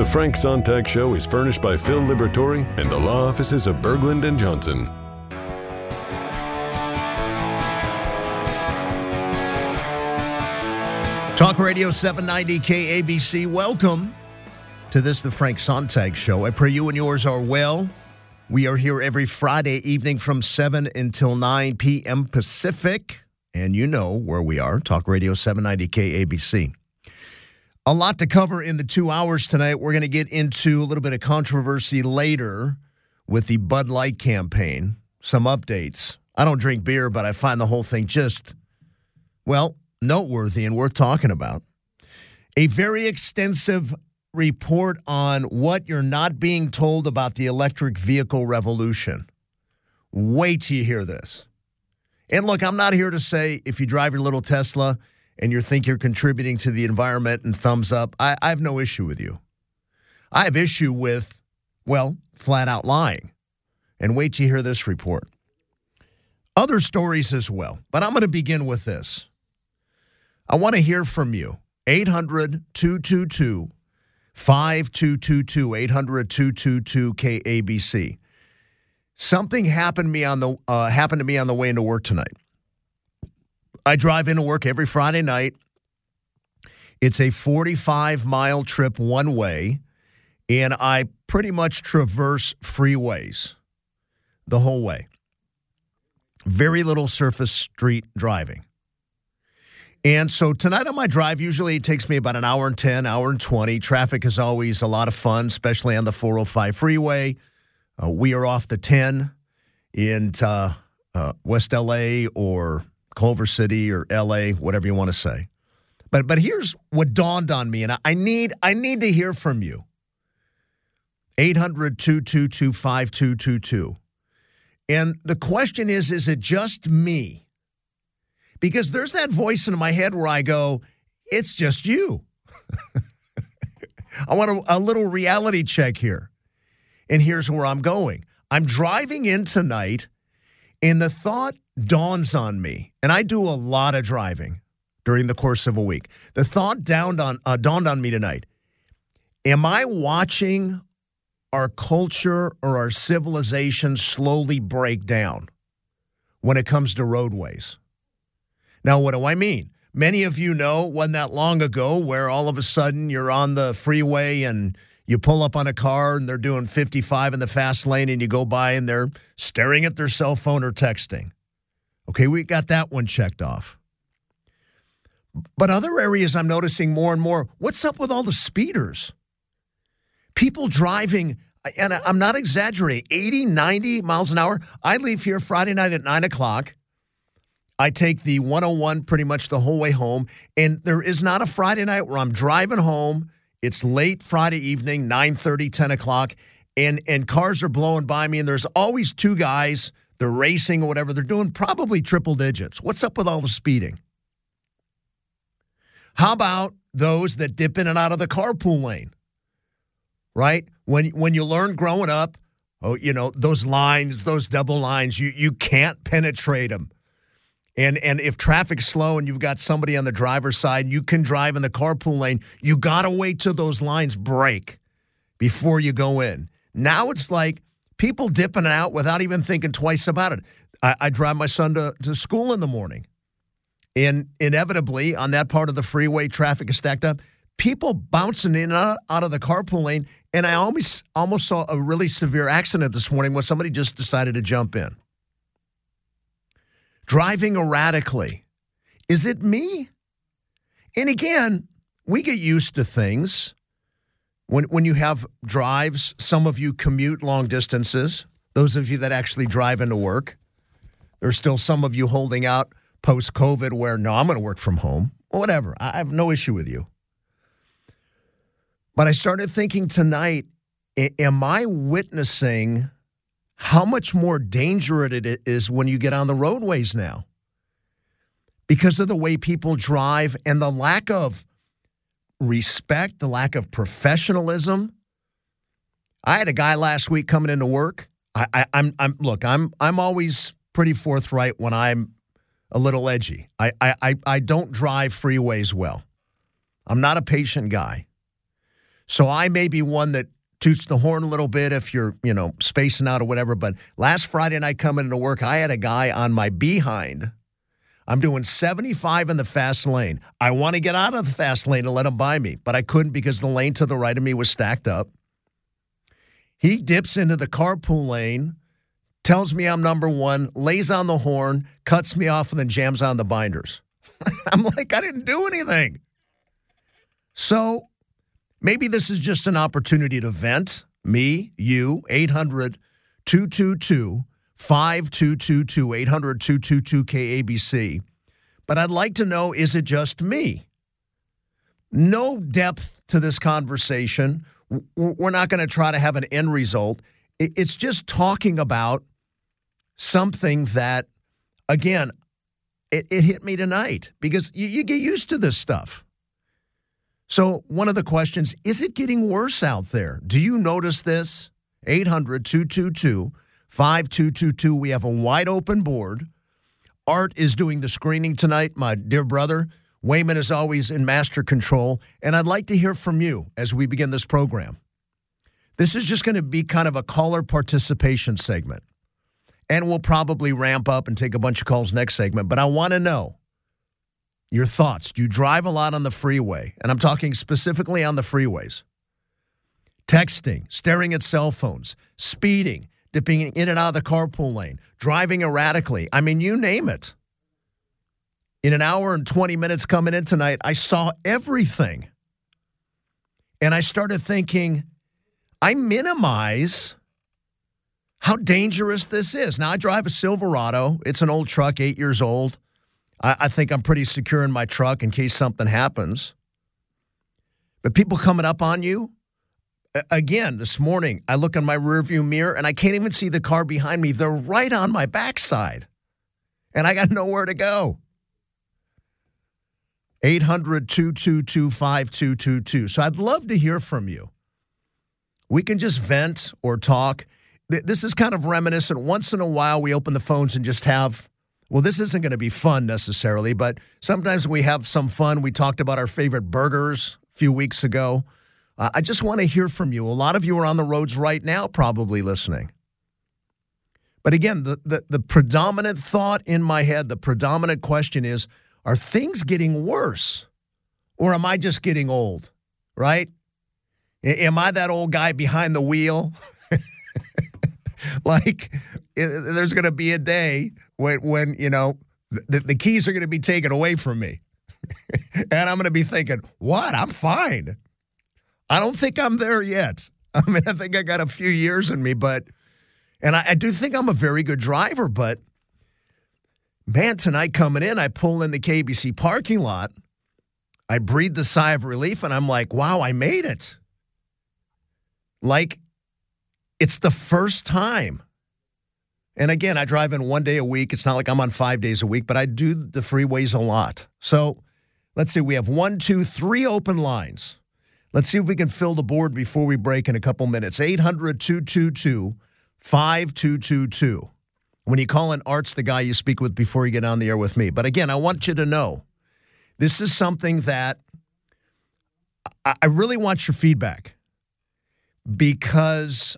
The Frank Sontag Show is furnished by Phil Liberatore and the law offices of Berglund and Johnson. Talk Radio 790 KABC. Welcome to this, the Frank Sontag Show. I pray you and yours are well. We are here every Friday evening from 7 until 9 p.m. Pacific. And you know where we are, Talk Radio 790 KABC. A lot to cover in the 2 hours tonight. We're going to get into a little bit of controversy later with the Bud Light campaign. Some updates. I don't drink beer, but I find the whole thing just, well, noteworthy and worth talking about. A very extensive report on what you're not being told about the electric vehicle revolution. Wait till you hear this. And look, I'm not here to say if you drive your little Tesla and you think you're contributing to the environment and thumbs up, I have no issue with you. I have issue with, well, flat out lying. And wait till you hear this report. Other stories as well, but I'm going to begin with this. I want to hear from you. 800-222-5222, 800-222-KABC. Something happened to me on the way into work tonight. I drive into work every Friday night. It's a 45-mile trip one way, and I pretty much traverse freeways the whole way. Very little surface street driving. And so tonight on my drive, usually it takes me about an hour and 10, hour and 20. Traffic is always a lot of fun, especially on the 405 freeway. We are off the 10 in West L.A. or Culver City or L.A., whatever you want to say. But here's what dawned on me, and I need to hear from you. 800-222-5222. And the question is it just me? Because there's that voice in my head where I go, it's just you. I want a little reality check here. And here's where I'm going. I'm driving in tonight, and the thought dawns on me. And I do a lot of driving during the course of a week. The thought dawned on me tonight. Am I watching our culture or our civilization slowly break down when it comes to roadways? Now, what do I mean? Many of you know, wasn't that long ago, where all of a sudden you're on the freeway and you pull up on a car and they're doing 55 in the fast lane and you go by and they're staring at their cell phone or texting. Okay, we got that one checked off. But other areas I'm noticing more and more, what's up with all the speeders? People driving, and I'm not exaggerating, 80, 90 miles an hour. I leave here Friday night at 9 o'clock. I take the 101 pretty much the whole way home, and there is not a Friday night where I'm driving home. It's late Friday evening, 9:30, 10 o'clock, and cars are blowing by me, and there's always two guys. They're racing or whatever. They're doing probably triple digits. What's up with all the speeding? How about those that dip in and out of the carpool lane, right? When you learn growing up, those lines, those double lines, you can't penetrate them. And if traffic's slow and you've got somebody on the driver's side and you can drive in the carpool lane, you got to wait till those lines break before you go in. Now it's like people dipping out without even thinking twice about it. I drive my son to school in the morning, and inevitably on that part of the freeway, traffic is stacked up. People bouncing in and out of the carpool lane, and I almost saw a really severe accident this morning when somebody just decided to jump in. Driving erratically. Is it me? And again, we get used to things. When you have drives, some of you commute long distances. Those of you that actually drive into work. There's still some of you holding out post-COVID where, no, I'm going to work from home. Whatever. I have no issue with you. But I started thinking tonight, am I witnessing how much more dangerous it is when you get on the roadways now? Because of the way people drive and the lack of respect, the lack of professionalism. I had a guy last week coming into work. I'm always pretty forthright when I'm a little edgy. I don't drive freeways well. I'm not a patient guy. So I may be one that toots the horn a little bit if you're, spacing out or whatever. But last Friday night coming into work, I had a guy on my behind. I'm doing 75 in the fast lane. I want to get out of the fast lane and let him by me, but I couldn't because the lane to the right of me was stacked up. He dips into the carpool lane, tells me I'm number one, lays on the horn, cuts me off, and then jams on the binders. I'm like, I didn't do anything. So maybe this is just an opportunity to vent. Me, you, 800-222-5222, 800-222-KABC. But I'd like to know, is it just me? No depth to this conversation. We're not going to try to have an end result. It's just talking about something that, again, it hit me tonight because you get used to this stuff. So one of the questions, is it getting worse out there? Do you notice this? 800-222-5222. We have a wide open board. Art is doing the screening tonight, my dear brother. Wayman is always in master control. And I'd like to hear from you as we begin this program. This is just going to be kind of a caller participation segment. And we'll probably ramp up and take a bunch of calls next segment. But I want to know your thoughts. Do you drive a lot on the freeway? And I'm talking specifically on the freeways. Texting, staring at cell phones, speeding, dipping in and out of the carpool lane, driving erratically. I mean, you name it. In an hour and 20 minutes coming in tonight, I saw everything. And I started thinking, I minimize how dangerous this is. Now, I drive a Silverado. It's an old truck, 8 years old. I think I'm pretty secure in my truck in case something happens. But people coming up on you, again, this morning, I look in my rearview mirror, and I can't even see the car behind me. They're right on my backside, and I got nowhere to go. 800-222-5222. So I'd love to hear from you. We can just vent or talk. This is kind of reminiscent. Once in a while, we open the phones and just have, well, this isn't going to be fun necessarily, but sometimes we have some fun. We talked about our favorite burgers a few weeks ago. I just want to hear from you. A lot of you are on the roads right now probably listening. But again, the predominant thought in my head, the predominant question is, are things getting worse? Or am I just getting old, right? Am I that old guy behind the wheel? Like, there's going to be a day when the keys are going to be taken away from me. And I'm going to be thinking, what? I'm fine. I don't think I'm there yet. I mean, I think I got a few years in me, and I do think I'm a very good driver, but man, tonight coming in, I pull in the KBC parking lot. I breathe the sigh of relief, and I'm like, wow, I made it. Like, it's the first time. And again, I drive in 1 day a week. It's not like I'm on 5 days a week, but I do the freeways a lot. So let's see, we have 1, 2, 3 open lines. Let's see if we can fill the board before we break in a couple minutes. 800-222-5222. When you call in, Art's the guy you speak with before you get on the air with me. But again, I want you to know, this is something that I really want your feedback, because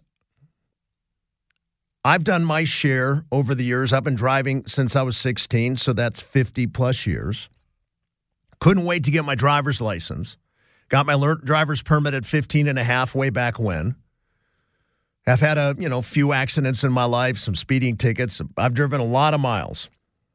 I've done my share over the years. I've been driving since I was 16, so that's 50 plus years. Couldn't wait to get my driver's license. Got my driver's permit at 15 and a half way back when. I've had a few accidents in my life, some speeding tickets. I've driven a lot of miles.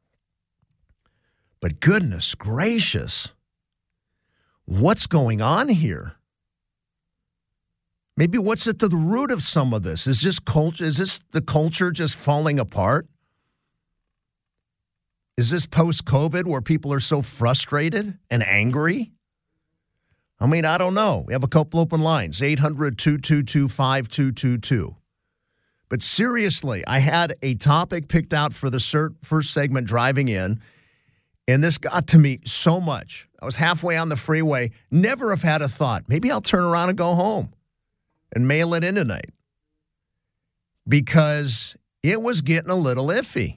But goodness gracious, what's going on here? Maybe what's at the root of some of this? Is this culture? Is this the culture just falling apart? Is this post-COVID where people are so frustrated and angry? I mean, I don't know. We have a couple open lines, 800-222-5222. But seriously, I had a topic picked out for the first segment driving in, and this got to me so much. I was halfway on the freeway, never have had a thought, maybe I'll turn around and go home and mail it in tonight, because it was getting a little iffy.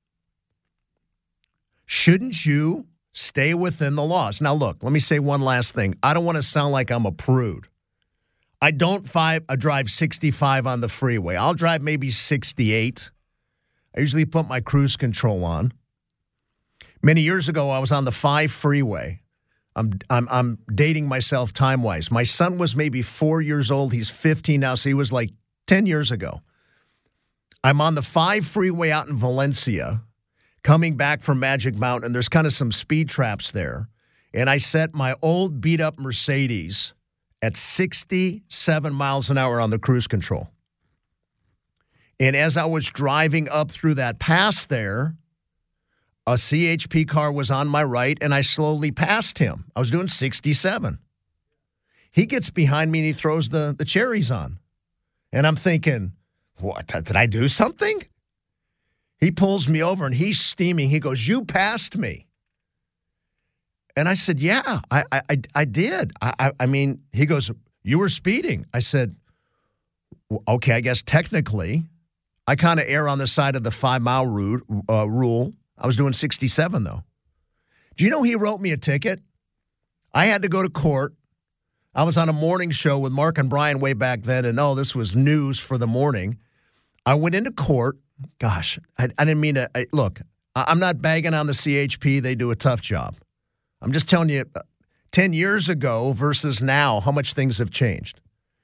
Shouldn't you stay within the laws? Now, look, let me say one last thing. I don't want to sound like I'm a prude. I don't drive 65 on the freeway. I'll drive maybe 68. I usually put my cruise control on. Many years ago, I was on the 5 freeway. I'm dating myself time-wise. My son was maybe 4 years old. He's 15 now, so he was like 10 years ago. I'm on the 5 freeway out in Valencia, coming back from Magic Mountain, and there's kind of some speed traps there. And I set my old beat-up Mercedes at 67 miles an hour on the cruise control. And as I was driving up through that pass there, a CHP car was on my right, and I slowly passed him. I was doing 67. He gets behind me, and he throws the cherries on. And I'm thinking, what, did I do something? He pulls me over, and he's steaming. He goes, "You passed me." And I said, "Yeah, I did. I mean," he goes, "You were speeding." I said, "Okay, I guess technically." I kind of err on the side of the 5-mile rule. I was doing 67, though. Do you know he wrote me a ticket? I had to go to court. I was on a morning show with Mark and Brian way back then, and this was news for the morning. I went into court. Gosh, I didn't mean to. Look, I'm not bagging on the CHP. They do a tough job. I'm just telling you, 10 years ago versus now, how much things have changed.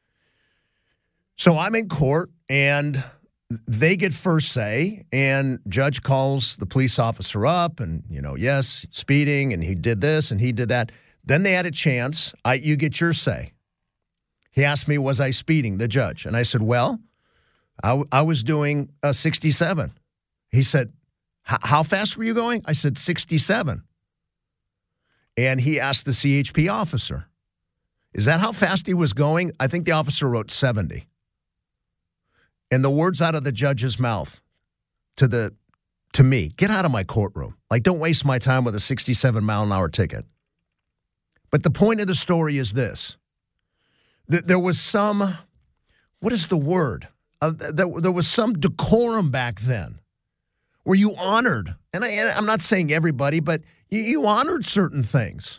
So I'm in court, and they get first say, and judge calls the police officer up and, yes, speeding, and he did this and he did that. Then they had a chance. You get your say. He asked me, was I speeding, the judge? And I said, well, I was doing 67. He said, how fast were you going? I said, 67. And he asked the CHP officer, is that how fast he was going? I think the officer wrote 70. And the words out of the judge's mouth to me, get out of my courtroom. Like, don't waste my time with a 67-mile-an-hour ticket. But the point of the story is this. There was some, what is the word? There was some decorum back then where you honored, and I'm not saying everybody, but you honored certain things.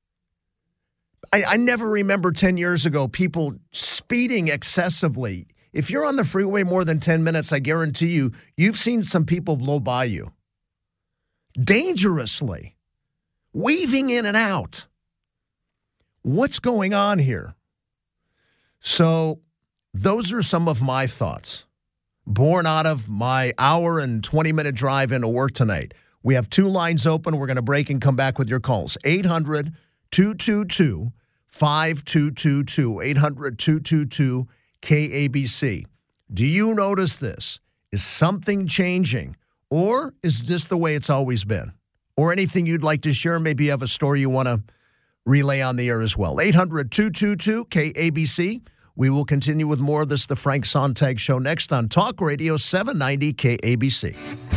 I never remember 10 years ago people speeding excessively. If you're on the freeway more than 10 minutes, I guarantee you've seen some people blow by you. Dangerously. Weaving in and out. What's going on here? So those are some of my thoughts, born out of my hour and 20-minute drive into work tonight. We have 2 lines open. We're going to break and come back with your calls. 800-222-5222. 800-222-KABC. Do you notice this? Is something changing? Or is this the way it's always been? Or anything you'd like to share? Maybe you have a story you want to relay on the air as well. 800-222-KABC. We will continue with more of this, the Frank Sontag Show, next on Talk Radio 790 KABC.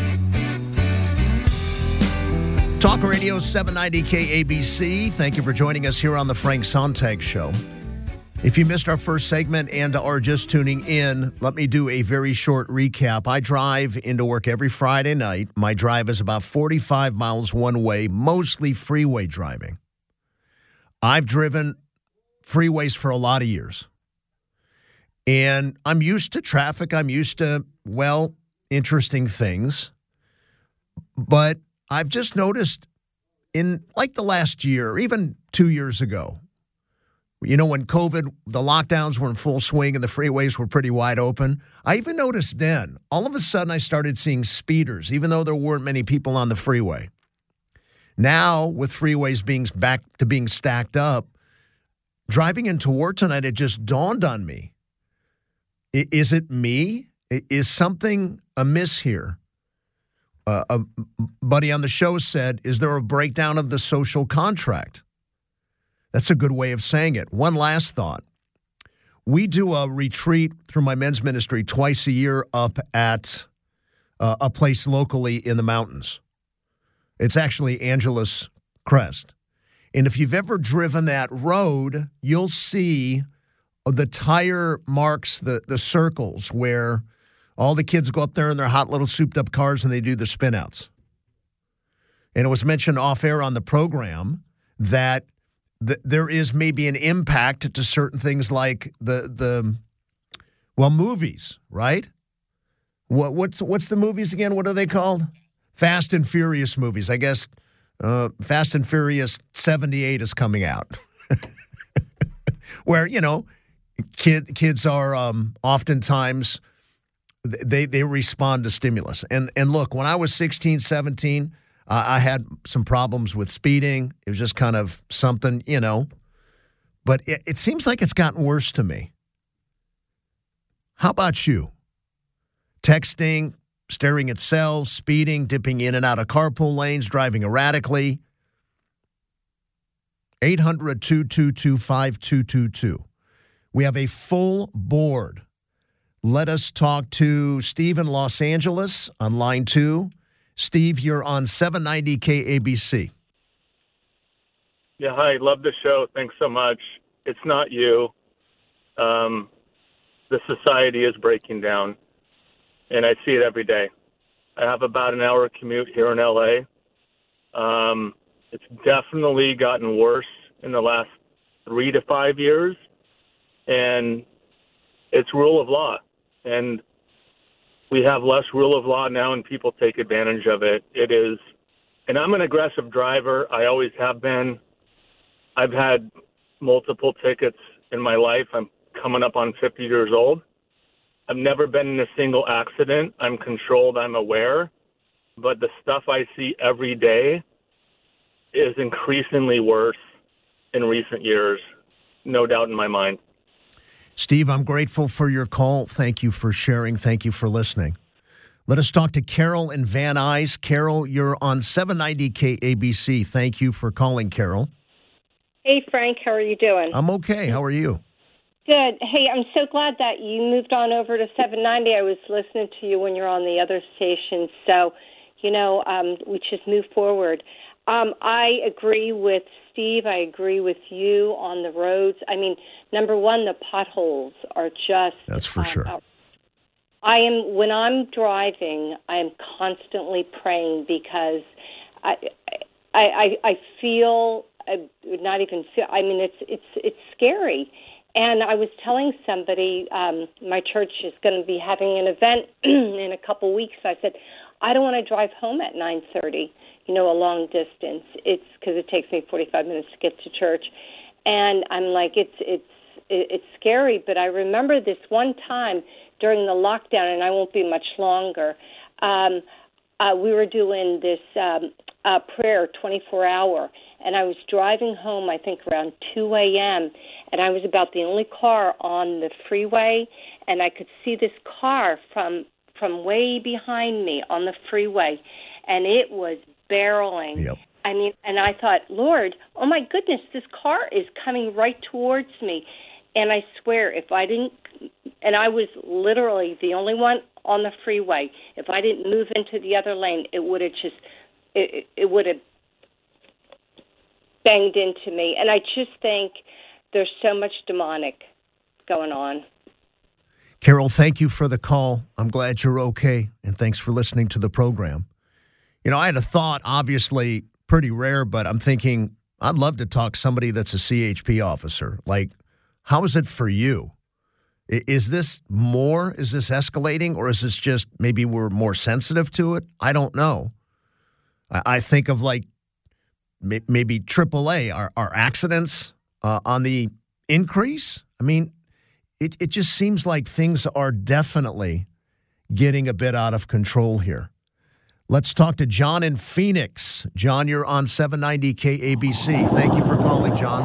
Talk Radio 790 KABC. Thank you for joining us here on the Frank Sontag Show. If you missed our first segment and are just tuning in, let me do a very short recap. I drive into work every Friday night. My drive is about 45 miles one way, mostly freeway driving. I've driven freeways for a lot of years. And I'm used to traffic. I'm used to, interesting things. But I've just noticed in like the last year, or even 2 years ago, when COVID, the lockdowns were in full swing and the freeways were pretty wide open, I even noticed then, all of a sudden I started seeing speeders, even though there weren't many people on the freeway. Now, with freeways being back to being stacked up, driving into work tonight, it just dawned on me. Is it me? Is something amiss here? A buddy on the show said, is there a breakdown of the social contract? That's a good way of saying it. One last thought. We do a retreat through my men's ministry twice a year up at a place locally in the mountains. It's actually Angeles Crest. And if you've ever driven that road, you'll see the tire marks, the circles where all the kids go up there in their hot little souped-up cars and they do the spin-outs. And it was mentioned off-air on the program that there is maybe an impact to certain things like movies, right? What's the movies again? What are they called? Fast and Furious movies. I guess Fast and Furious 78 is coming out. Where, kids are oftentimes they respond to stimulus. And look, when I was 16, 17, I had some problems with speeding. It was just kind of something, But it seems like it's gotten worse to me. How about you? Texting, staring at cells, speeding, dipping in and out of carpool lanes, driving erratically. 800-222-5222. We have a full board. Let us talk to Steve in Los Angeles on line 2. Steve, you're on 790 KABC. Yeah, hi. Love the show. Thanks so much. It's not you. The society is breaking down, and I see it every day. I have about an hour commute here in L.A. It's definitely gotten worse in the last 3 to 5 years, and it's rule of law. And we have less rule of law now, and people take advantage of it. It is, and I'm an aggressive driver. I always have been. I've had multiple tickets in my life. I'm coming up on 50 years old. I've never been in a single accident. I'm controlled. I'm aware. But the stuff I see every day is increasingly worse in recent years. No doubt in my mind. Steve, I'm grateful for your call. Thank you for sharing. Thank you for listening. Let us talk to Carol in Van Nuys. Carol, you're on 790 KABC. Thank you for calling, Carol. Hey, Frank. How are you doing? I'm okay. How are you? Good. Hey, I'm so glad that you moved on over to 790. I was listening to you when you're on the other station. So, we just move forward. I agree with Steve. I agree with you on the roads. I mean, number one, the potholes are just... That's for sure. When I'm driving, I am constantly praying because I feel... not even feel... I mean, it's scary. And I was telling somebody, my church is going to be having an event in a couple weeks. I said, I don't want to drive home at 9:30, a long distance. It's because it takes me 45 minutes to get to church. And I'm like, it's scary. But I remember this one time during the lockdown, and I won't be much longer, we were doing this prayer 24-hour. And I was driving home, I think, around 2 a.m., and I was about the only car on the freeway, and I could see this car from way behind me on the freeway, and it was barreling. Yep. I mean, and I thought, Lord, oh, my goodness, this car is coming right towards me. And I swear, if I didn't, and I was literally the only one on the freeway, if I didn't move into the other lane, it would have just, it would have banged into me. And I just think there's so much demonic going on. Carol, thank you for the call. I'm glad you're okay, and thanks for listening to the program. I had a thought, obviously pretty rare, but I'm thinking I'd love to talk to somebody that's a CHP officer. Like, how is it for you? Is this more? Is this escalating? Or is this just maybe we're more sensitive to it? I don't know. I think of like maybe AAA. Are accidents on the increase? I mean, it just seems like things are definitely getting a bit out of control here. Let's talk to John in Phoenix. John, you're on 790 KABC. Thank you for calling, John.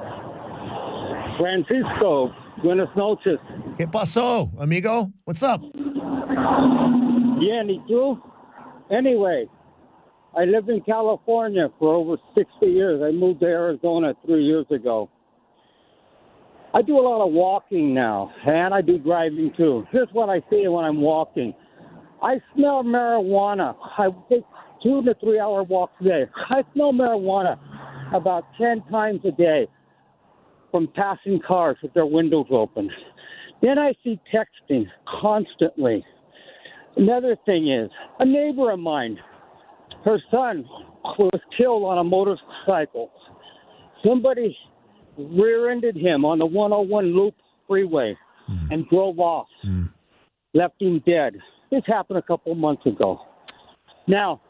Francisco, buenas noches. ¿Qué pasó, amigo? What's up? Bien, ¿y tú? Anyway, I lived in California for over 60 years. I moved to Arizona 3 years ago. I do a lot of walking now, and I do driving too. Here's what I see when I'm walking. I smell marijuana. I take 2 to 3 hour walks a day. I smell marijuana about 10 times a day from passing cars with their windows open. Then I see texting constantly. Another thing is, a neighbor of mine, her son was killed on a motorcycle. Somebody rear-ended him on the 101 Loop Freeway and drove off, left him dead. This happened a couple months ago. Now,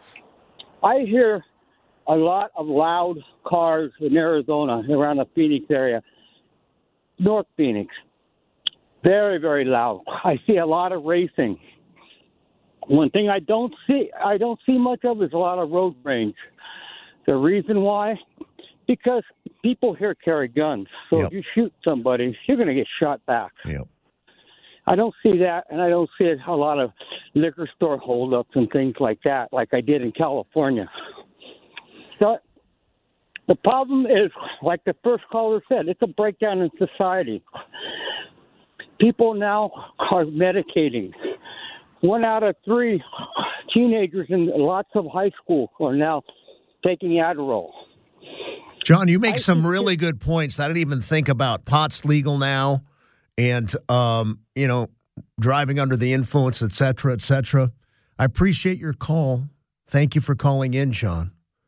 I hear a lot of loud cars in Arizona, around the Phoenix area, North Phoenix. Very, very loud. I see a lot of racing. One thing I don't see much of is a lot of road rage. The reason why? Because people here carry guns. So if you shoot somebody, you're going to get shot back. Yep. I don't see that, and I don't see a lot of liquor store holdups and things like that, like I did in California. So the problem is, like the first caller said, it's a breakdown in society. People now are medicating. 1 out of 3 teenagers in lots of high school are now taking Adderall. John, you make some really good points. I didn't even think about pot's legal now and, driving under the influence, et cetera, et cetera. I appreciate your call. Thank you for calling in, John.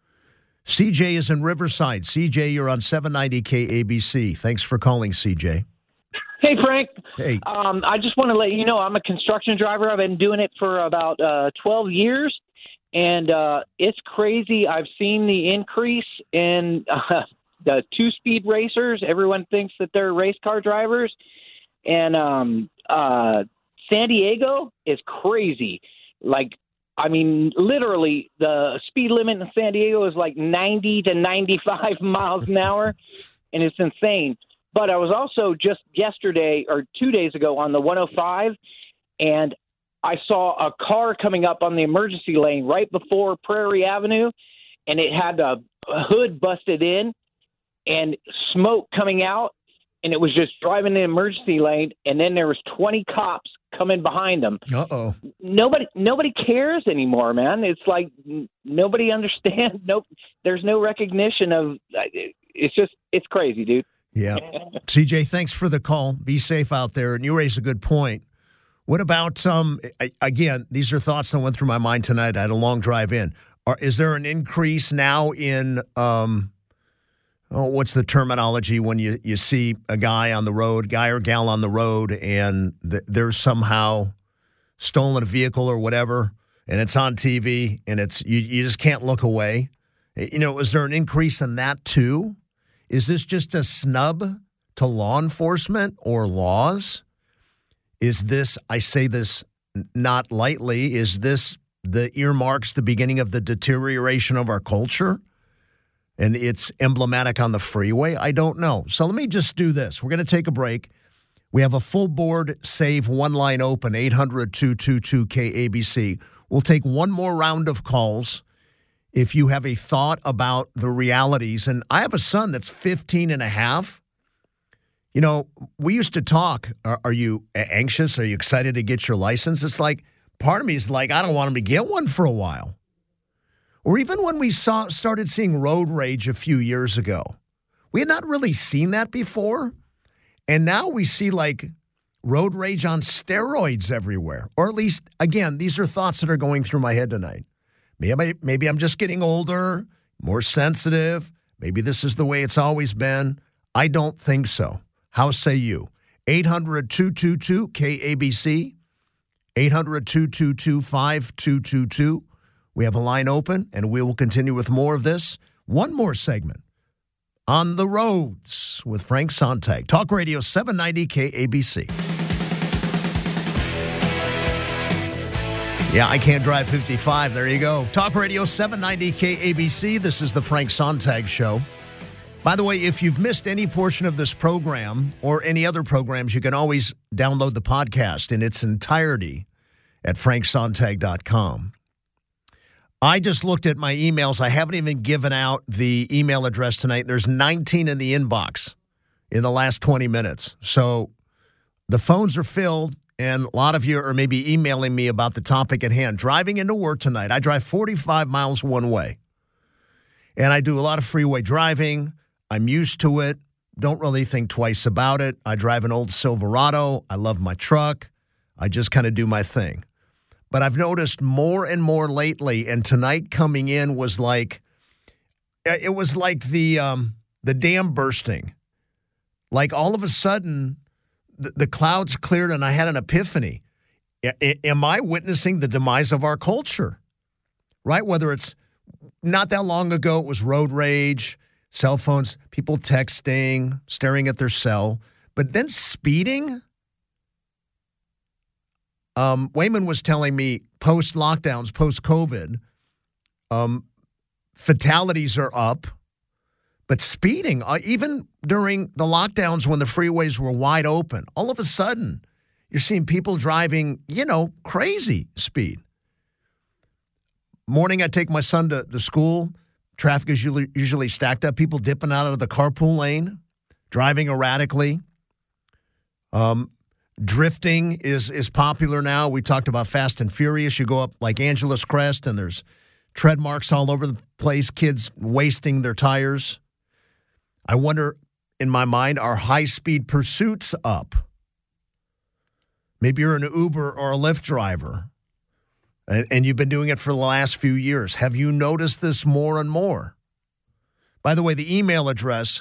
CJ is in Riverside. CJ, you're on 790 KABC. Thanks for calling, CJ. Hey, Frank. Hey. I just want to let you know I'm a construction driver. I've been doing it for about 12 years, and it's crazy. I've seen the increase in the two-speed racers. Everyone thinks that they're race car drivers. And San Diego is crazy. Literally, the speed limit in San Diego is like 90 to 95 miles an hour, and it's insane. But I was also just yesterday or 2 days ago on the 105, and I saw a car coming up on the emergency lane right before Prairie Avenue, and it had a hood busted in and smoke coming out, and it was just driving the emergency lane, and then there was 20 cops coming behind them. Uh-oh. Nobody cares anymore, man. It's like nobody understands. There's no recognition of it's crazy, dude. Yeah. CJ, thanks for the call. Be safe out there. And you raise a good point. What about, again, these are thoughts that went through my mind tonight. I had a long drive in. Is there an increase now in, what's the terminology when you see a guy on the road, guy or gal on the road, and there's somehow stolen a vehicle or whatever, and it's on TV, and you just can't look away? Is there an increase in that too? Is this just a snub to law enforcement or laws? Is this, I say this not lightly, is this the earmarks the beginning of the deterioration of our culture? And it's emblematic on the freeway? I don't know. So let me just do this. We're going to take a break. We have a full board save, one line open, 800-222-KABC. We'll take one more round of calls. If you have a thought about the realities, and I have a son that's 15 and a half. We used to talk, are you anxious? Are you excited to get your license? It's like, part of me is like, I don't want him to get one for a while. Or even when we started seeing road rage a few years ago, we had not really seen that before. And now we see like road rage on steroids everywhere. Or at least, again, these are thoughts that are going through my head tonight. Maybe I'm just getting older, more sensitive. Maybe this is the way it's always been. I don't think so. How say you? 800-222-KABC, 800-222-5222. We have a line open, and we will continue with more of this. One more segment on the roads with Frank Sontag. Talk Radio 790 KABC. Yeah, I can't drive 55. There you go. Talk Radio 790 KABC. This is the Frank Sontag Show. By the way, if you've missed any portion of this program or any other programs, you can always download the podcast in its entirety at franksontag.com. I just looked at my emails. I haven't even given out the email address tonight. There's 19 in the inbox in the last 20 minutes. So the phones are filled, and a lot of you are maybe emailing me about the topic at hand. Driving into work tonight, I drive 45 miles one way, and I do a lot of freeway driving. I'm used to it. Don't really think twice about it. I drive an old Silverado. I love my truck. I just kind of do my thing. But I've noticed more and more lately, and tonight coming in was like, it was like the the dam bursting. Like all of a sudden, the clouds cleared and I had an epiphany. Am I witnessing the demise of our culture? Right? Whether it's not that long ago, it was road rage, cell phones, people texting, staring at their cell, but then speeding. Wayman was telling me post-lockdowns, post-COVID, fatalities are up, but speeding, even during the lockdowns when the freeways were wide open, all of a sudden you're seeing people driving, crazy speed. Morning, I take my son to the school. Traffic is usually stacked up. People dipping out of the carpool lane, driving erratically. Drifting is popular now. We talked about Fast and Furious. You go up like Angeles Crest, and there's tread marks all over the place, kids wasting their tires. I wonder, in my mind, are high-speed pursuits up? Maybe you're an Uber or a Lyft driver, and you've been doing it for the last few years. Have you noticed this more and more? By the way, the email address,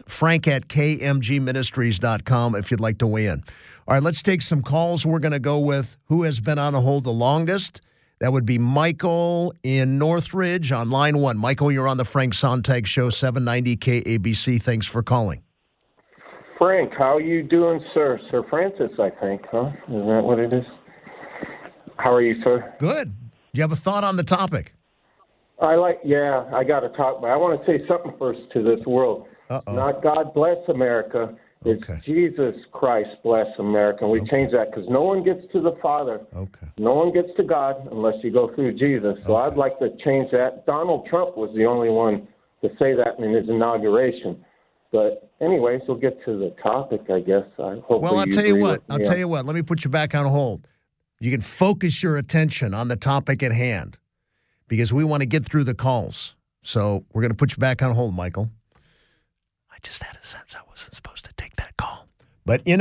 frank@kmgministries.com, if you'd like to weigh in. All right, let's take some calls. We're going to go with who has been on hold the longest. That would be Michael in Northridge on line 1. Michael, you're on the Frank Sontag Show, 790 KABC. Thanks for calling. Frank, how are you doing, sir? Sir Francis, I think, huh? Isn't that what it is? How are you, sir? Good. Do you have a thought on the topic? I got to talk, but I want to say something first to this world. Uh-oh. Not God bless America. It's Okay. Jesus Christ bless America. And we change that because no one gets to the Father. Okay. No one gets to God unless you go through Jesus. So Okay. I'd like to change that. Donald Trump was the only one to say that in his inauguration. But anyways, we'll get to the topic, I guess. Well, I'll tell you what. Let me put you back on hold. You can focus your attention on the topic at hand because we want to get through the calls. So we're going to put you back on hold, Michael. I just had a sense I wasn't supposed to take that call. But, who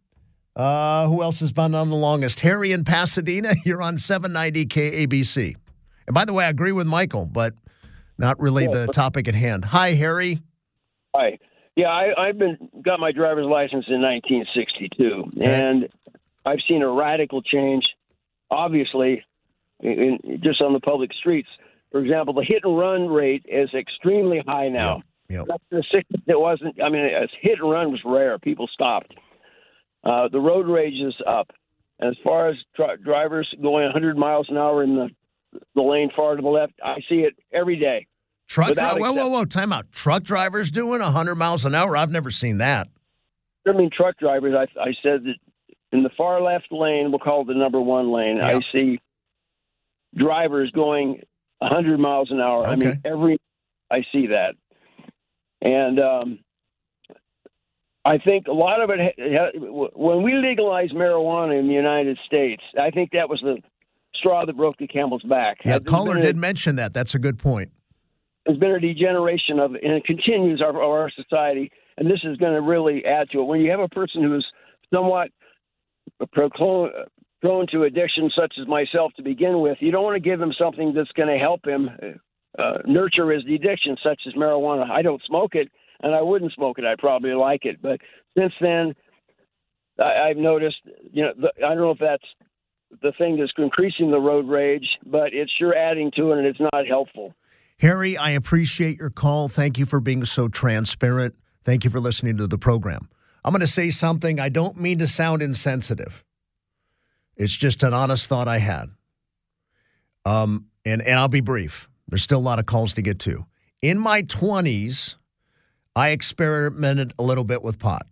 else has been on the longest? Harry in Pasadena, you're on 790 KABC. And by the way, I agree with Michael, but not really the topic at hand. Hi, Harry. Hi. Yeah, I've got my driver's license in 1962, Okay. and I've seen a radical change, obviously, just on the public streets. For example, the hit-and-run rate is extremely high now. Yep. That's the sickness. It wasn't. I mean, hit-and-run was rare. People stopped. The road rage is up. And as far as drivers going 100 miles an hour in the lane far to the left, I see it every day. Whoa, time out. Truck drivers doing 100 miles an hour? I've never seen that. I mean, truck drivers, I said that in the far left lane, we'll call it the number 1 lane, Yeah. I see drivers going 100 miles an hour. Okay. I mean, I see that. And I think a lot of it, when we legalized marijuana in the United States, I think that was the straw that broke the camel's back. Yeah, caller did mention that. That's a good point. There's been a degeneration of, and it continues our society, and this is going to really add to it. When you have a person who is somewhat prone to addiction, such as myself to begin with, you don't want to give him something that's going to help him nurture his addiction, such as marijuana. I don't smoke it, and I wouldn't smoke it. I'd probably like it. But since then, I've noticed, I don't know if that's the thing that's increasing the road rage, but it's sure adding to it, and it's not helpful. Harry, I appreciate your call. Thank you for being so transparent. Thank you for listening to the program. I'm going to say something. I don't mean to sound insensitive. It's just an honest thought I had. And I'll be brief. There's still a lot of calls to get to. In my 20s, I experimented a little bit with pot.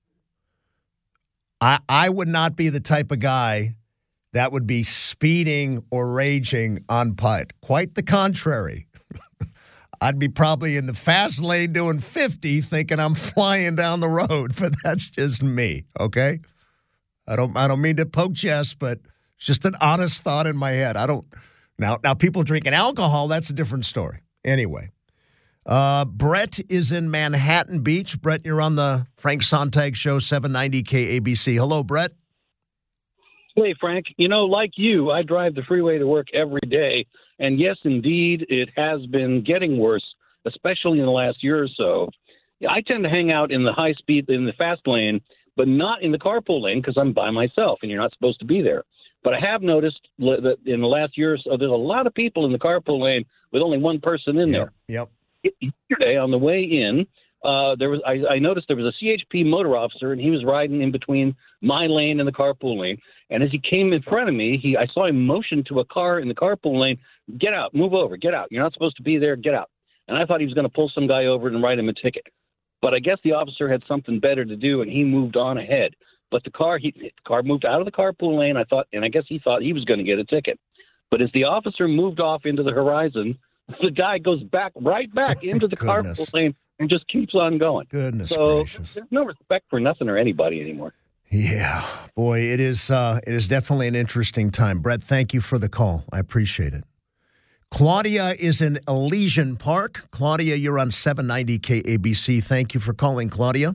I would not be the type of guy that would be speeding or raging on pot. Quite the contrary. I'd be probably in the fast lane doing 50 thinking I'm flying down the road, but that's just me, okay? I don't mean to poke chest, but it's just an honest thought in my head. Now people drinking alcohol, that's a different story. Anyway, Brett is in Manhattan Beach. Brett, you're on the Frank Sontag Show, 790 KABC. Hello, Brett. Hey, Frank. Like you, I drive the freeway to work every day. And yes, indeed, it has been getting worse, especially in the last year or so. I tend to hang out in the high speed, in the fast lane, but not in the carpool lane because I'm by myself and you're not supposed to be there. But I have noticed that in the last year or so, there's a lot of people in the carpool lane with only one person in there. Yep. Yesterday on the way in, I noticed there was a CHP motor officer, and he was riding in between my lane and the carpool lane. And as he came in front of me, I saw him motion to a car in the carpool lane, get out, move over, get out. You're not supposed to be there, get out. And I thought he was going to pull some guy over and write him a ticket. But I guess the officer had something better to do, and he moved on ahead. But the car moved out of the carpool lane, I guess he thought he was going to get a ticket. But as the officer moved off into the horizon, the guy goes right back into the carpool lane and just keeps on going. Goodness so gracious. There's no respect for nothing or anybody anymore. Yeah, boy, it is definitely an interesting time. Brett, thank you for the call. I appreciate it. Claudia is in Elysian Park. Claudia, you're on 790 KABC. Thank you for calling, Claudia.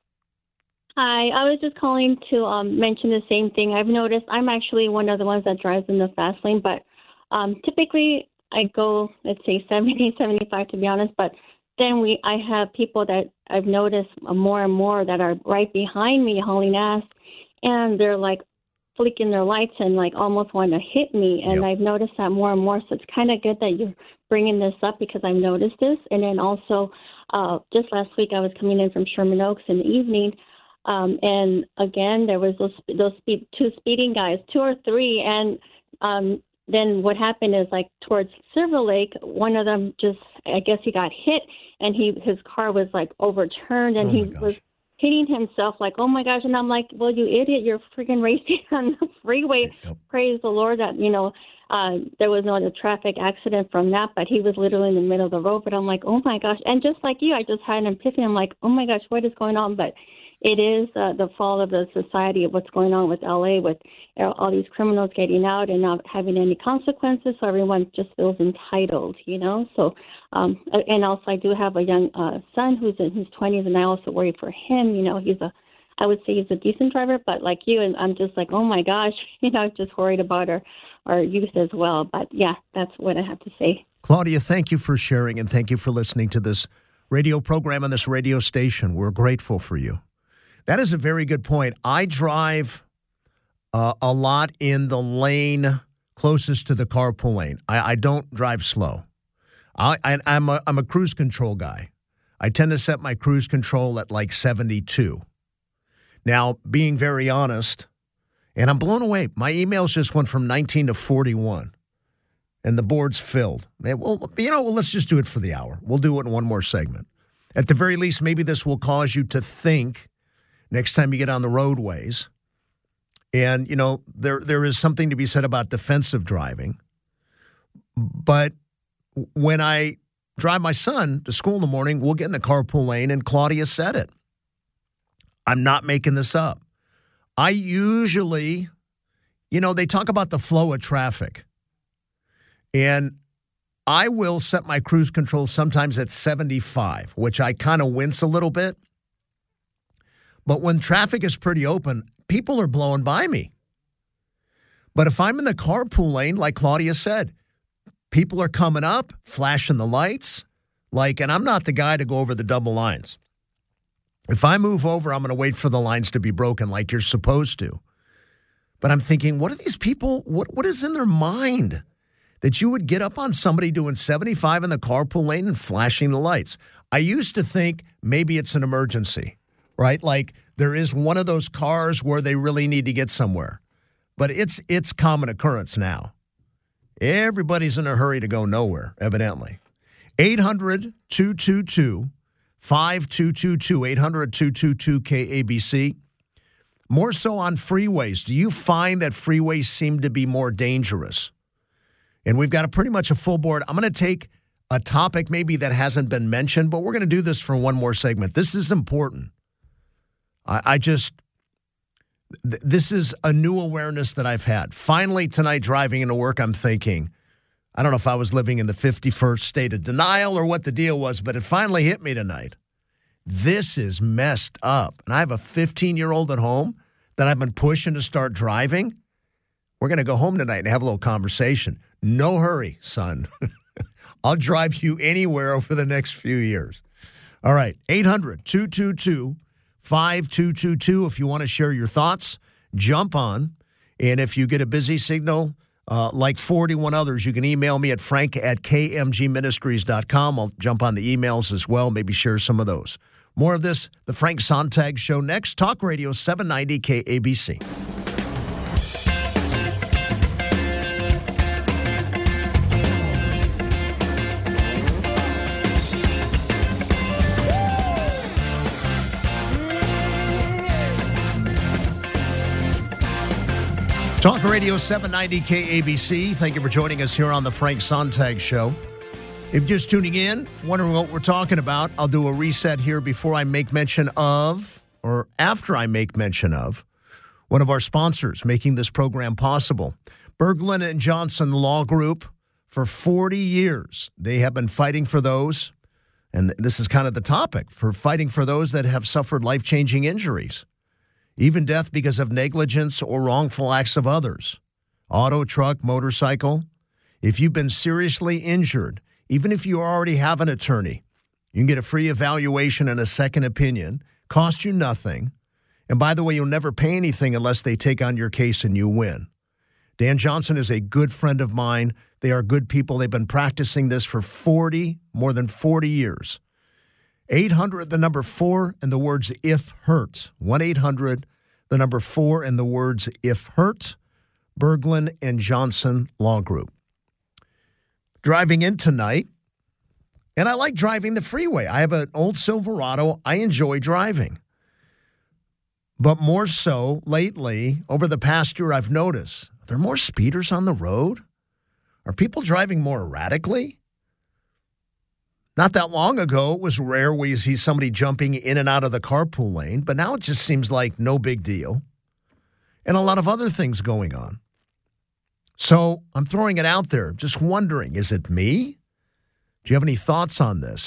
Hi, I was just calling to mention the same thing. I've noticed I'm actually one of the ones that drives in the fast lane, but typically I go, let's say 70, 75 to be honest, but then I have people that I've noticed more and more that are right behind me hauling ass, and they're like flicking their lights and like almost want to hit me. And Yep. I've noticed that more and more. So it's kind of good that you're bringing this up because I've noticed this. And then also just last week I was coming in from Sherman Oaks in the evening. And again, there was two speeding guys, 2 or 3. And then what happened is like towards Silver Lake, one of them I guess he got hit and his car was like overturned and he was hitting himself like, oh my gosh. And I'm like, well, you idiot, you're freaking racing on the freeway. Yep. Praise the Lord that, there was no traffic accident from that, but he was literally in the middle of the road. But I'm like, oh my gosh. And just like you, I just had an epiphany. I'm like, oh my gosh, what is going on? But it is the fall of the society of what's going on with LA, with all these criminals getting out and not having any consequences. So everyone just feels entitled, So, and also I do have a young son who's in his 20s, and I also worry for him. I would say he's a decent driver, but like you, and I'm just like, oh my gosh, just worried about our youth as well. But yeah, that's what I have to say. Claudia, thank you for sharing, and thank you for listening to this radio program on this radio station. We're grateful for you. That is a very good point. I drive a lot in the lane closest to the carpool lane. I don't drive slow. I'm a cruise control guy. I tend to set my cruise control at like 72. Now, being very honest, and I'm blown away. My emails just went from 19 to 41, and the board's filled. Well, let's just do it for the hour. We'll do it in one more segment. At the very least, maybe this will cause you to think next time you get on the roadways. And, there is something to be said about defensive driving. But when I drive my son to school in the morning, we'll get in the carpool lane, and Claudia said it. I'm not making this up. I usually, they talk about the flow of traffic. And I will set my cruise control sometimes at 75, which I kind of wince a little bit. But when traffic is pretty open, people are blowing by me. But if I'm in the carpool lane, like Claudia said, people are coming up, flashing the lights, and I'm not the guy to go over the double lines. If I move over, I'm going to wait for the lines to be broken like you're supposed to. But I'm thinking, what are these people, what is in their mind that you would get up on somebody doing 75 in the carpool lane and flashing the lights? I used to think maybe it's an emergency, right? Like there is one of those cars where they really need to get somewhere. But it's common occurrence now. Everybody's in a hurry to go nowhere, evidently. 800-222-5222, 800-222-KABC. More so on freeways. Do you find that freeways seem to be more dangerous? And we've got pretty much a full board. I'm going to take a topic maybe that hasn't been mentioned, but we're going to do this for one more segment. This is important. This is a new awareness that I've had. Finally, tonight, driving into work, I'm thinking, I don't know if I was living in the 51st state of denial or what the deal was, but it finally hit me tonight. This is messed up. And I have a 15-year-old at home that I've been pushing to start driving. We're going to go home tonight and have a little conversation. No hurry, son. I'll drive you anywhere over the next few years. All right, 800-222-5222. If you want to share your thoughts, jump on. And if you get a busy signal, like 41 others, you can email me at frank@kmgministries.com. I'll jump on the emails as well, maybe share some of those. More of this, the Frank Sontag Show next. Talk Radio 790 KABC. Talk Radio 790 KABC. Thank you for joining us here on the Frank Sontag Show. If you're just tuning in, wondering what we're talking about, I'll do a reset here before I make mention of, or after I make mention of, one of our sponsors making this program possible. Berglund and Johnson Law Group. For 40 years, they have been fighting for those, and this is kind of the topic, for fighting for those that have suffered life-changing injuries. Even death because of negligence or wrongful acts of others. Auto, truck, motorcycle. If you've been seriously injured, even if you already have an attorney, you can get a free evaluation and a second opinion. Cost you nothing. And by the way, you'll never pay anything unless they take on your case and you win. Dan Johnson is a good friend of mine. They are good people. They've been practicing this for more than 40 years. 800, the number 4, and the words if hurt. 1-800, the number 4, and the words if hurt. Berglund and Johnson Law Group. Driving in tonight, and I like driving the freeway. I have an old Silverado. I enjoy driving. But more so lately, over the past year, I've noticed, are there more speeders on the road? Are people driving more erratically? Not that long ago, it was rare where you see somebody jumping in and out of the carpool lane, but now it just seems like no big deal. And a lot of other things going on. So I'm throwing it out there, just wondering, is it me? Do you have any thoughts on this?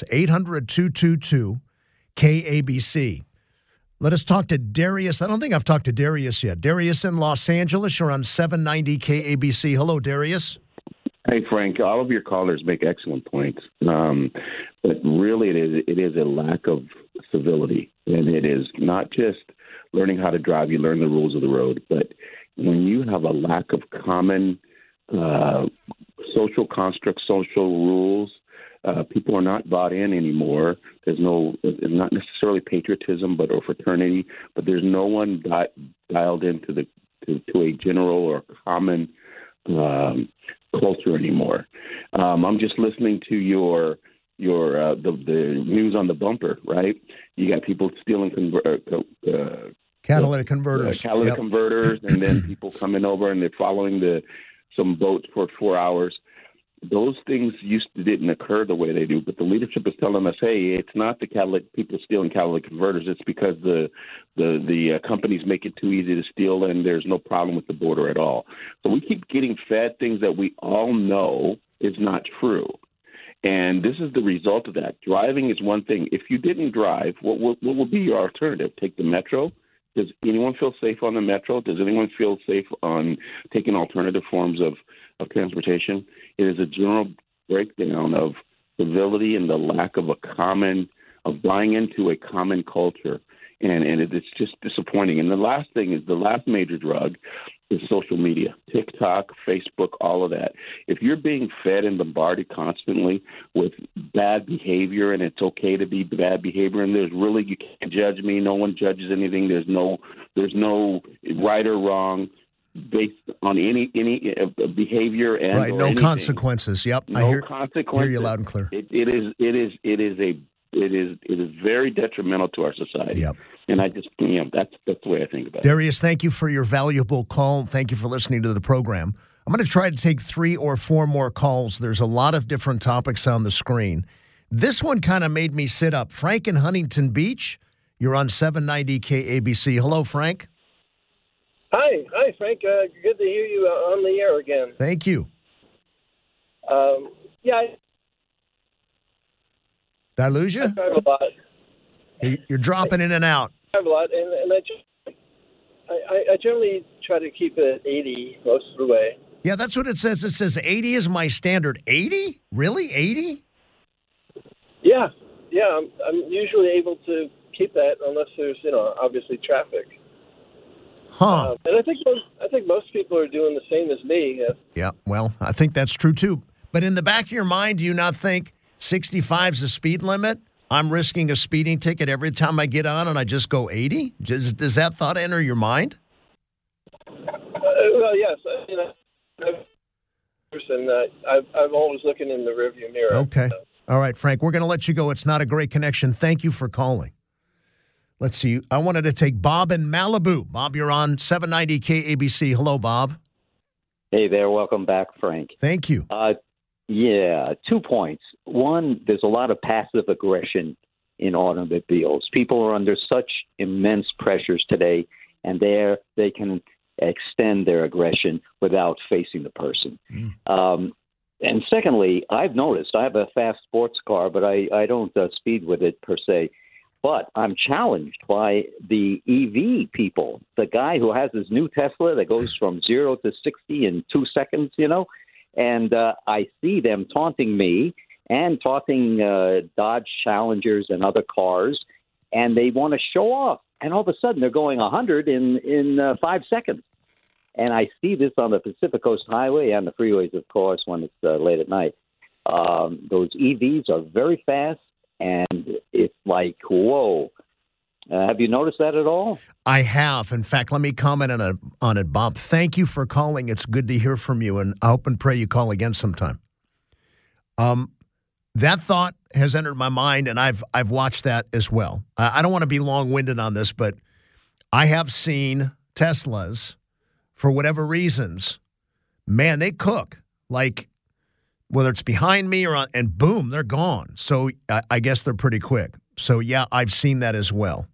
800-222-KABC. Let us talk to Darius. I don't think I've talked to Darius yet. Darius in Los Angeles, you're on 790 KABC. Hello, Darius. Hey, Frank, all of your callers make excellent points. But really it is a lack of civility. And it is not just learning how to drive. You learn the rules of the road. But when you have a lack of common social constructs, social rules, people are not bought in anymore. There's not necessarily patriotism, or fraternity, but there's no one dialed into to a general or common culture anymore. I'm just listening to the news on the bumper, right? You got people stealing catalytic converters. Converters, and then people coming over and they're following some boats for 4 hours. Those things didn't occur the way they do, but the leadership is telling us, hey, it's not the people stealing catalytic converters. It's because the companies make it too easy to steal, and there's no problem with the border at all. So we keep getting fed things that we all know is not true. And this is the result of that. Driving is one thing. If you didn't drive, what would be your alternative? Take the metro? Does anyone feel safe on the metro? Does anyone feel safe on taking alternative forms of transportation? It is a general breakdown of civility and the lack of of buying into a common culture. And it's just disappointing. And the last major drug is social media, TikTok, Facebook, all of that. If you're being fed and bombarded constantly with bad behavior, and it's okay to be bad behavior, and you can't judge me. No one judges anything. There's no right or wrong based on any behavior and right. No anything. Consequences. Yep. No consequences. Hear you loud and clear. It is very detrimental to our society. Yep. And I just, that's the way I think about it. Darius, thank you for your valuable call. Thank you for listening to the program. I'm going to try to take 3 or 4 more calls. There's a lot of different topics on the screen. This one kind of made me sit up. Frank in Huntington Beach, you're on 790 KABC. Hello, Frank. Hi, Frank. Good to hear you on the air again. Thank you. Did I lose you? I drive a lot. You're dropping in and out. I drive a lot, and I generally try to keep it at 80 most of the way. Yeah, that's what it says. It says 80 is my standard. 80? Really? 80? Yeah. yeah, I'm usually able to keep that unless there's, obviously traffic. Huh. And I think most people are doing the same as me. Yeah, well, I think that's true, too. But in the back of your mind, do you not think 65 is the speed limit? I'm risking a speeding ticket every time I get on and I just go 80? Does that thought enter your mind? Well, yes. I'm always looking in the rearview mirror. Okay. All right, Frank, we're going to let you go. It's not a great connection. Thank you for calling. Let's see. I wanted to take Bob in Malibu. Bob, you're on 790 KABC. Hello, Bob. Hey there. Welcome back, Frank. Thank you. 2 points. One, there's a lot of passive aggression in automobiles. People are under such immense pressures today, and they can extend their aggression without facing the person. And secondly, I've noticed, I have a fast sports car, but I don't speed with it per se. But I'm challenged by the EV people. The guy who has his new Tesla that goes from 0 to 60 in 2 seconds, and I see them taunting me and taunting Dodge Challengers and other cars, and they want to show off. And all of a sudden, they're going 100 in 5 seconds. And I see this on the Pacific Coast Highway and the freeways, of course, when it's late at night. Those EVs are very fast, and it's like, whoa. Have you noticed that at all? I have. In fact, let me comment on it, Bob. Thank you for calling. It's good to hear from you, and I hope and pray you call again sometime. That thought has entered my mind, and I've watched that as well. I don't want to be long-winded on this, but I have seen Teslas, for whatever reasons, man, they cook. Like, whether it's behind me or on, and boom, they're gone. So I guess they're pretty quick. So, yeah, I've seen that as well.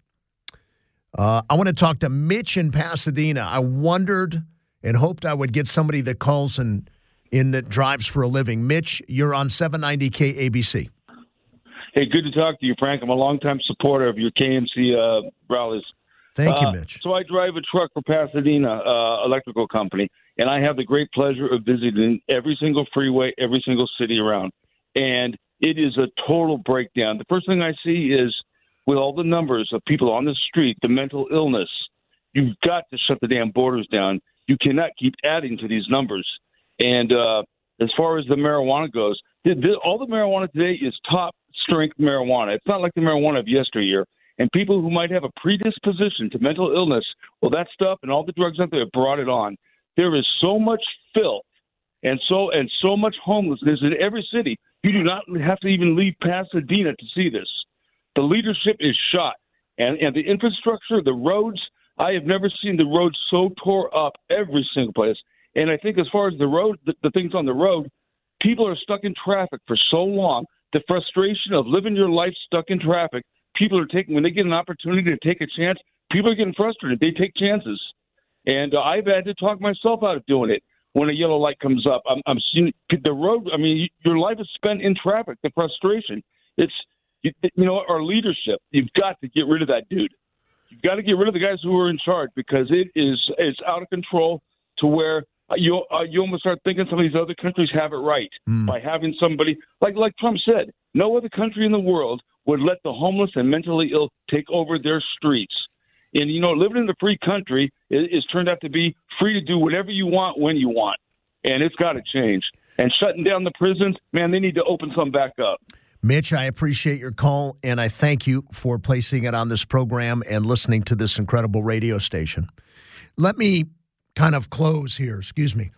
I want to talk to Mitch in Pasadena. I wondered and hoped I would get somebody that calls in that drives for a living. Mitch, you're on 790 KABC. Hey, good to talk to you, Frank. I'm a longtime supporter of your KMC rallies. Thank you, Mitch. So I drive a truck for Pasadena Electrical Company, and I have the great pleasure of visiting every single freeway, every single city around. And it is a total breakdown. The first thing I see is, with all the numbers of people on the street, the mental illness, you've got to shut the damn borders down. You cannot keep adding to these numbers. And as far as the marijuana goes, all the marijuana today is top-strength marijuana. It's not like the marijuana of yesteryear. And people who might have a predisposition to mental illness, well, that stuff and all the drugs out there have brought it on. There is so much filth and so much homelessness in every city. You do not have to even leave Pasadena to see this. The leadership is shot. And the infrastructure, the roads, I have never seen the roads so tore up every single place. And I think as far as the road, the things on the road, people are stuck in traffic for so long. The frustration of living your life stuck in traffic, people are taking, when they get an opportunity to take a chance, people are getting frustrated. They take chances. And I've had to talk myself out of doing it when a yellow light comes up. I'm seeing the road. I mean, your life is spent in traffic, the frustration. It's, our leadership, you've got to get rid of that dude. You've got to get rid of the guys who are in charge, because it's out of control to where you almost start thinking some of these other countries have it right by having somebody like Trump said. No other country in the world would let the homeless and mentally ill take over their streets. And living in a free country is turned out to be free to do whatever you want when you want, and it's got to change. And shutting down the prisons, man, they need to open some back up. Mitch, I appreciate your call, and I thank you for placing it on this program and listening to this incredible radio station. Let me kind of close here. Excuse me.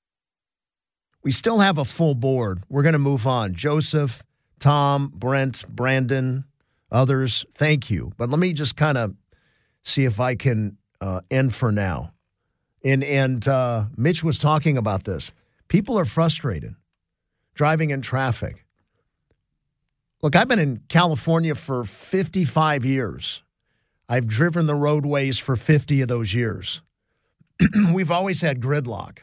We still have a full board. We're going to move on. Joseph, Tom, Brent, Brandon, others, thank you. But let me just kind of see if I can end for now. And Mitch was talking about this. People are frustrated driving in traffic. Look, I've been in California for 55 years. I've driven the roadways for 50 of those years. We've always had gridlock.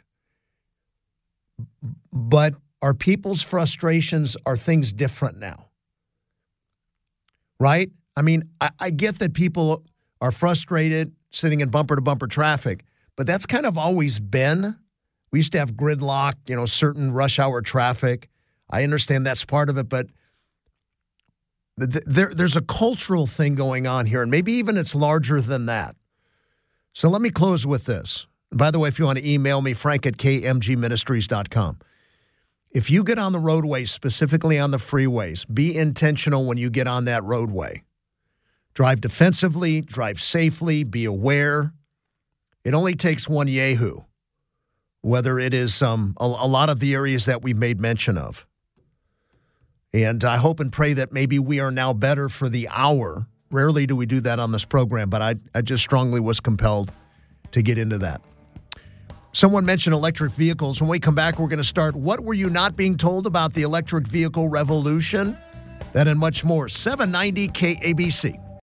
But are people's frustrations, are things different now? Right? I mean, I get that people are frustrated sitting in bumper-to-bumper traffic, but that's kind of always been. We used to have gridlock, certain rush hour traffic. I understand that's part of it, but there's a cultural thing going on here, and maybe even it's larger than that. So let me close with this. And by the way, if you want to email me, frank@kmgministries.com. If you get on the roadway, specifically on the freeways, be intentional when you get on that roadway. Drive defensively, drive safely, be aware. It only takes one yahoo, whether it is a lot of the areas that we've made mention of. And I hope and pray that maybe we are now better for the hour. Rarely do we do that on this program, but I just strongly was compelled to get into that. Someone mentioned electric vehicles. When we come back, we're going to start What Were You Not Being Told About the Electric Vehicle Revolution? That and much more. 790 KABC.